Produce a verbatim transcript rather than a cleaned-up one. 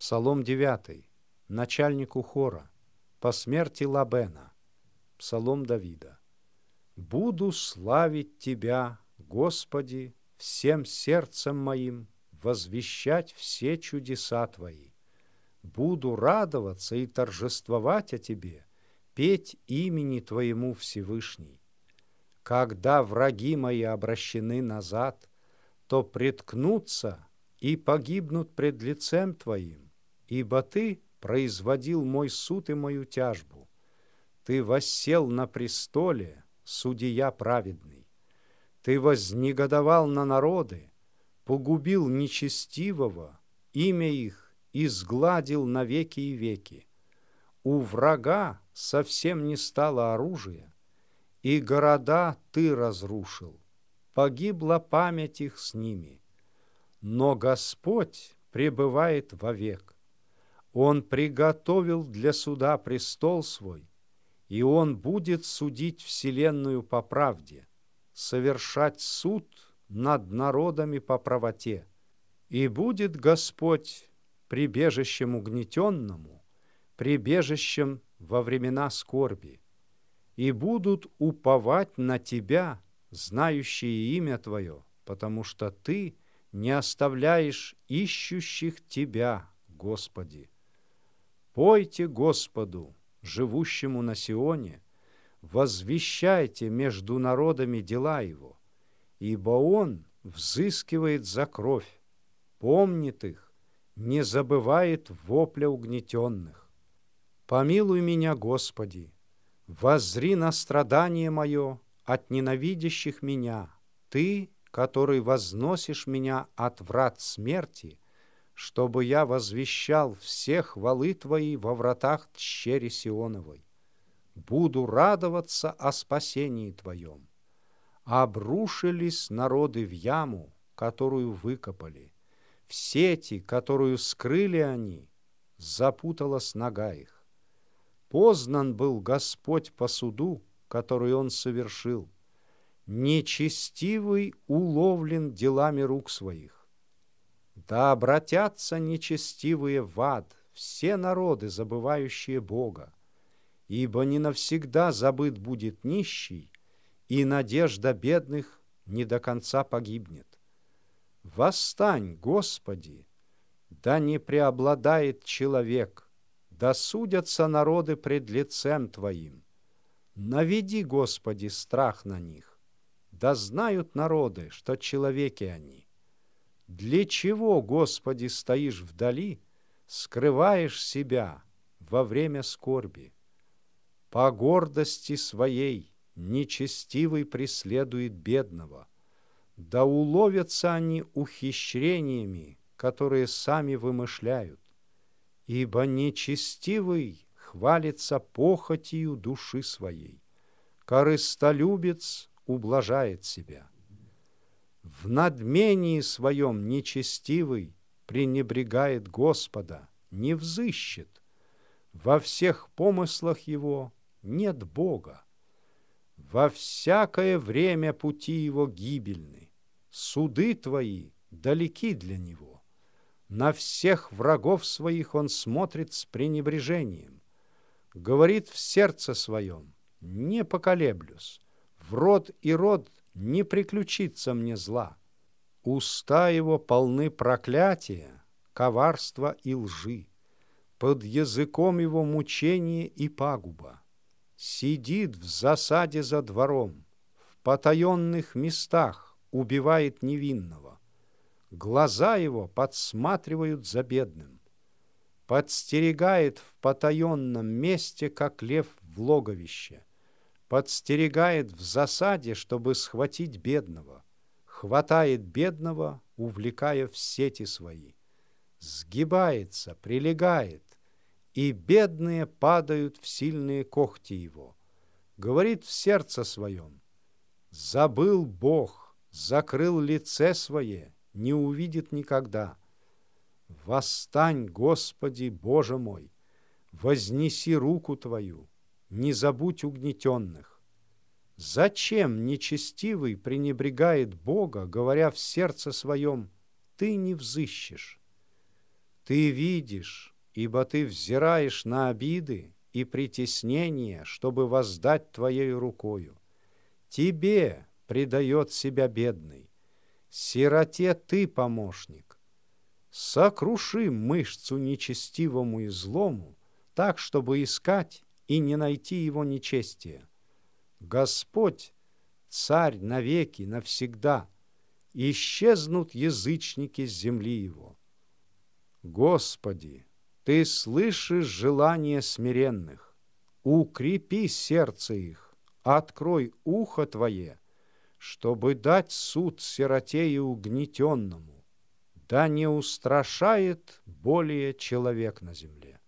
Псалом девятый. Начальнику хора. По смерти Лабена. Псалом Давида. «Буду славить Тебя, Господи, всем сердцем моим, возвещать все чудеса Твои. Буду радоваться и торжествовать о Тебе, петь имени Твоему Всевышний. Когда враги мои обращены назад, то приткнутся и погибнут пред лицем Твоим, ибо Ты производил мой суд и мою тяжбу. Ты воссел на престоле, судия праведный. Ты вознегодовал на народы, погубил нечестивого, имя их изгладил навеки и веки. У врага совсем не стало оружия, и города ты разрушил. Погибла память их с ними. Но Господь пребывает вовек. Он приготовил для суда престол свой, и Он будет судить вселенную по правде, совершать суд над народами по правоте. И будет Господь прибежищем угнетенному, прибежищем во времена скорби. И будут уповать на Тебя, знающие имя Твое, потому что Ты не оставляешь ищущих Тебя, Господи. Пойте Господу, живущему на Сионе, возвещайте между народами дела Его, ибо Он взыскивает за кровь, помнит их, не забывает вопля угнетенных. Помилуй меня, Господи, воззри на страдание мое от ненавидящих меня, Ты, который возносишь меня от врат смерти, чтобы я возвещал все хвалы Твои во вратах тщери Сионовой. Буду радоваться о спасении Твоем. Обрушились народы в яму, которую выкопали. В сети, которую скрыли они, запуталась нога их. Познан был Господь по суду, который Он совершил. Нечестивый уловлен делами рук своих. Да обратятся нечестивые в ад, все народы, забывающие Бога, ибо не навсегда забыт будет нищий, и надежда бедных не до конца погибнет. Восстань, Господи, да не преобладает человек, да судятся народы пред лицем Твоим. Наведи, Господи, страх на них, да знают народы, что человеки они. Для чего, Господи, стоишь вдали, скрываешь себя во время скорби? По гордости своей нечестивый преследует бедного, да уловятся они ухищрениями, которые сами вымышляют, ибо нечестивый хвалится похотью души своей, корыстолюбец ублажает себя. В надмении своем нечестивый пренебрегает Господа, не взыщет. Во всех помыслах его нет Бога. Во всякое время пути его гибельны. Суды твои далеки для него. На всех врагов своих он смотрит с пренебрежением. Говорит в сердце своем: не поколеблюсь. В род и род не приключится мне зла. Уста его полны проклятия, коварства и лжи. Под языком его мучение и пагуба. Сидит в засаде за двором, в потаенных местах убивает невинного. Глаза его подсматривают за бедным. Подстерегает в потаенном месте, как лев в логовище. Подстерегает в засаде, чтобы схватить бедного. Хватает бедного, увлекая в сети свои. Сгибается, прилегает, и бедные падают в сильные когти его. Говорит в сердце своем: забыл Бог, закрыл лице свое, не увидит никогда. Восстань, Господи, Боже мой, вознеси руку Твою, не забудь угнетенных. Зачем нечестивый пренебрегает Бога, говоря в сердце своем: Ты не взыщешь? Ты видишь, ибо ты взираешь на обиды и притеснения, чтобы воздать твоей рукою. Тебе предает себя бедный, сироте ты помощник. Сокруши мышцу нечестивому и злому, так, чтобы искать и не найти его нечестия. Господь, Царь навеки, навсегда, исчезнут язычники с земли его. Господи, Ты слышишь желания смиренных, укрепи сердце их, открой ухо Твое, чтобы дать суд сироте и угнетенному, да не устрашает более человек на земле.